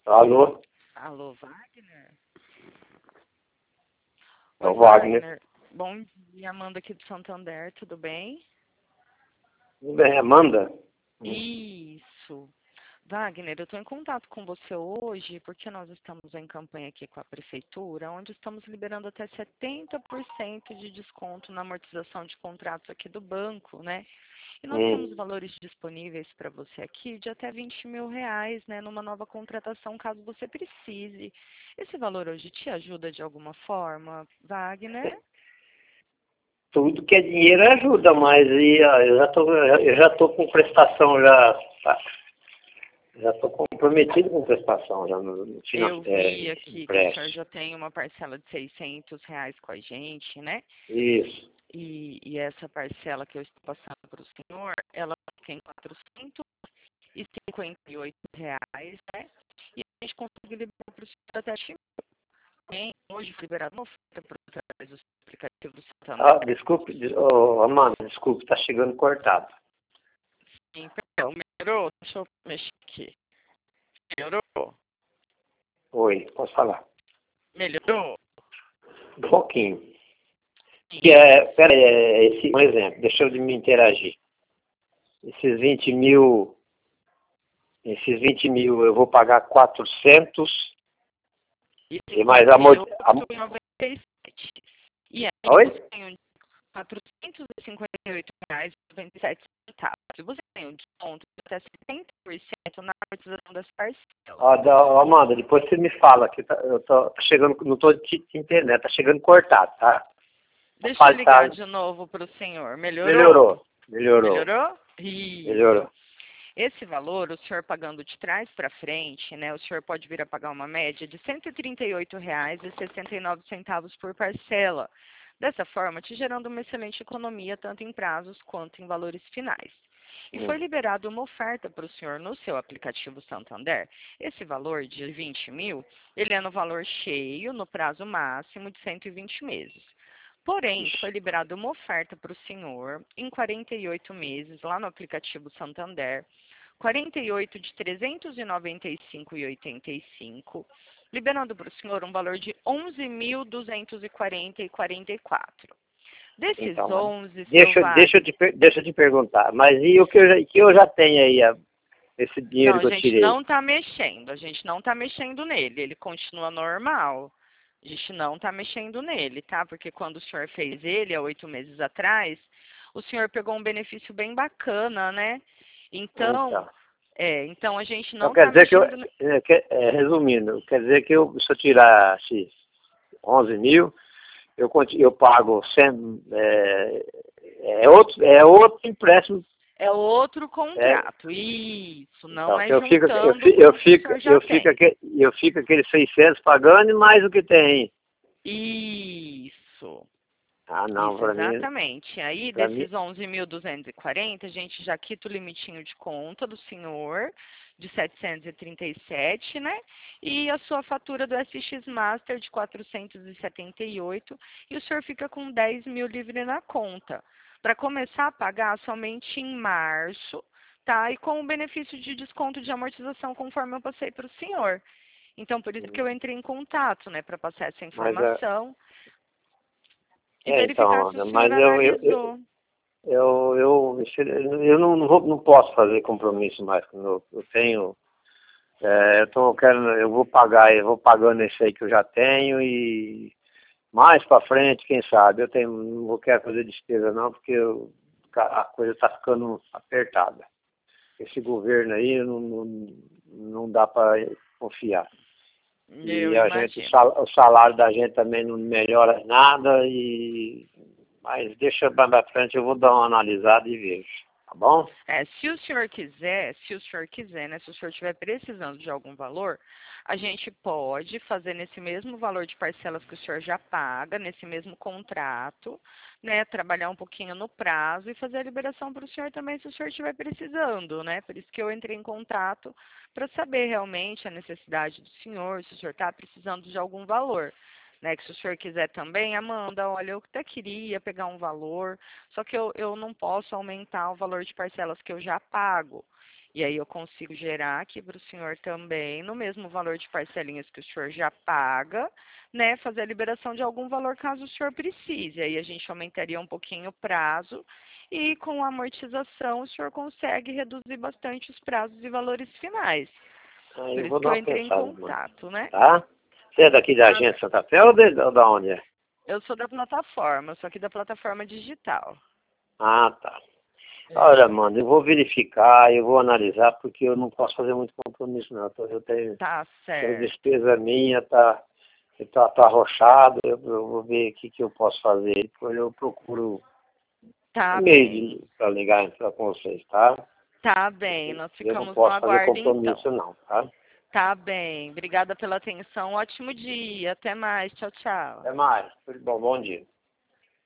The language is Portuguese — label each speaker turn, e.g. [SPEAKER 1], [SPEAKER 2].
[SPEAKER 1] Alô?
[SPEAKER 2] Alô, Wagner?
[SPEAKER 1] É
[SPEAKER 2] Oi,
[SPEAKER 1] o Wagner.
[SPEAKER 2] Bom dia, Amanda aqui do Santander, tudo bem?
[SPEAKER 1] Tudo bem, Amanda?
[SPEAKER 2] Isso. Wagner, eu estou em contato com você hoje porque nós estamos em campanha aqui com a Prefeitura, onde estamos liberando até 70% de desconto na amortização de contratos aqui do banco, né? E nós temos valores disponíveis para você aqui de até R$ 20.000, né, numa nova contratação, caso você precise. Esse valor hoje te ajuda de alguma forma, Wagner?
[SPEAKER 1] Tudo que é dinheiro ajuda, mas eu já tô com prestação já. Tá? Já estou comprometido com prestação já no final.
[SPEAKER 2] Eu vi aqui que o senhor
[SPEAKER 1] empréstimo.
[SPEAKER 2] já tem uma parcela de R$ 600 com a gente, né?
[SPEAKER 1] Isso.
[SPEAKER 2] E essa parcela que eu estou passando para o senhor, ela fica em R$ 458, né? E a gente consegue liberar para o senhor até tem hoje liberado uma oferta para através do aplicativo do
[SPEAKER 1] Ah,
[SPEAKER 2] Santander.
[SPEAKER 1] desculpe, Amanda, desculpe, está chegando cortado.
[SPEAKER 2] Sim, perdão, melhorou? Deixa eu mexer aqui. Melhorou?
[SPEAKER 1] Oi, posso falar?
[SPEAKER 2] Melhorou?
[SPEAKER 1] Um pouquinho.
[SPEAKER 2] Sim.
[SPEAKER 1] Pera aí, um exemplo, deixa eu me interagir. Esses 20 mil eu vou pagar 400 e mais a...
[SPEAKER 2] 58,97. E aí
[SPEAKER 1] Oi?
[SPEAKER 2] você tem R$ 458,97. E você tem um desconto de até 70% na amortização das parcelas.
[SPEAKER 1] Amanda, depois você me fala que eu tô chegando, não estou te entendendo, tá chegando cortado, tá?
[SPEAKER 2] Deixa eu ligar de novo para o senhor. Melhorou?
[SPEAKER 1] Melhorou.
[SPEAKER 2] Melhorou? Isso.
[SPEAKER 1] Melhorou.
[SPEAKER 2] Esse valor, o senhor pagando de trás para frente, né, o senhor pode vir a pagar uma média de R$ 138,69 por parcela. Dessa forma, te gerando uma excelente economia, tanto em prazos quanto em valores finais. E foi liberada uma oferta para o senhor no seu aplicativo Santander. Esse valor de 20 mil, ele é no valor cheio, no prazo máximo de 120 meses. Porém, foi liberada uma oferta para o senhor em 48 meses, lá no aplicativo Santander, 48 de R$ 395,85, liberando para o senhor um valor de R$ 11.240,44. Desses
[SPEAKER 1] Então,
[SPEAKER 2] 11,
[SPEAKER 1] deixa eu te perguntar, mas e o que eu já tenho aí, esse dinheiro
[SPEAKER 2] Não, a
[SPEAKER 1] que eu
[SPEAKER 2] gente
[SPEAKER 1] tirei?
[SPEAKER 2] não está mexendo, a gente não está mexendo nele, ele continua normal. A gente não está mexendo nele, tá? Porque quando o senhor fez ele, há 8 meses atrás, o senhor pegou um benefício bem bacana, né? Então, então a gente
[SPEAKER 1] Então
[SPEAKER 2] não
[SPEAKER 1] quer
[SPEAKER 2] está
[SPEAKER 1] dizer que
[SPEAKER 2] mexendo...
[SPEAKER 1] resumindo, quer dizer que se eu tirar 11 mil, eu pago 100, outro empréstimo.
[SPEAKER 2] É outro contrato, isso, não
[SPEAKER 1] Então,
[SPEAKER 2] é juntando com o que o senhor já tem.
[SPEAKER 1] eu fico aqueles 600 pagando e mais o que tem.
[SPEAKER 2] Isso.
[SPEAKER 1] Ah, não,
[SPEAKER 2] Isso, exatamente. Aí,
[SPEAKER 1] para mim,
[SPEAKER 2] desses 11.240, a gente já quita o limitinho de conta do senhor, de 737, né? E a sua fatura do SX Master de 478, e o senhor fica com 10 mil livre na conta. Para começar a pagar somente em março, tá? E com o benefício de desconto de amortização, conforme eu passei para o senhor. Então, por isso que eu entrei em contato, né? Para passar essa informação. E verificar
[SPEAKER 1] então,
[SPEAKER 2] se o senhor
[SPEAKER 1] mas
[SPEAKER 2] analisou.
[SPEAKER 1] eu não posso fazer compromisso mais. Eu tenho, eu vou pagando esse aí que eu já tenho e mais para frente, quem sabe, não quero fazer despesa não, porque a coisa está ficando apertada. Esse governo aí não dá para confiar.
[SPEAKER 2] Eu
[SPEAKER 1] E
[SPEAKER 2] imagino.
[SPEAKER 1] o salário da gente também não melhora nada, mas deixa mais pra frente, eu vou dar uma analisada e vejo, tá bom?
[SPEAKER 2] Se o senhor quiser, né, se o senhor estiver precisando de algum valor, a gente pode fazer nesse mesmo valor de parcelas que o senhor já paga, nesse mesmo contrato, né, trabalhar um pouquinho no prazo e fazer a liberação para o senhor também, se o senhor estiver precisando, né? Por isso que eu entrei em contato para saber realmente a necessidade do senhor, se o senhor está precisando de algum valor. Né, que se o senhor quiser também, Amanda, olha, eu até queria pegar um valor, só que eu não posso aumentar o valor de parcelas que eu já pago. E aí eu consigo gerar aqui para o senhor também, no mesmo valor de parcelinhas que o senhor já paga, né, fazer a liberação de algum valor caso o senhor precise. Aí a gente aumentaria um pouquinho o prazo e com a amortização o senhor consegue reduzir bastante os prazos e valores finais.
[SPEAKER 1] Aí
[SPEAKER 2] Por
[SPEAKER 1] eu
[SPEAKER 2] isso
[SPEAKER 1] vou
[SPEAKER 2] que
[SPEAKER 1] dar
[SPEAKER 2] eu
[SPEAKER 1] uma
[SPEAKER 2] entrei em
[SPEAKER 1] pensada, mano.
[SPEAKER 2] contato, né?
[SPEAKER 1] Tá? Você é daqui da agência Santa Fé ou ou da onde é?
[SPEAKER 2] Eu sou da plataforma, eu sou aqui da plataforma digital.
[SPEAKER 1] Ah, tá. Olha, mano, eu vou verificar, eu vou analisar, porque eu não posso fazer muito compromisso, não. Eu
[SPEAKER 2] Tá
[SPEAKER 1] tenho
[SPEAKER 2] certo.
[SPEAKER 1] despesa minha, tá arrochado, eu vou ver o que eu posso fazer. Depois eu procuro
[SPEAKER 2] Tá
[SPEAKER 1] um
[SPEAKER 2] bem.
[SPEAKER 1] meio para ligar com vocês, tá?
[SPEAKER 2] Tá bem, nós
[SPEAKER 1] Eu não
[SPEAKER 2] ficamos no
[SPEAKER 1] posso fazer
[SPEAKER 2] aguardo então.
[SPEAKER 1] compromisso, não, tá?
[SPEAKER 2] Tá bem. Obrigada pela atenção. Ótimo dia. Até mais. Tchau, tchau.
[SPEAKER 1] Até mais. Tudo bom, bom dia.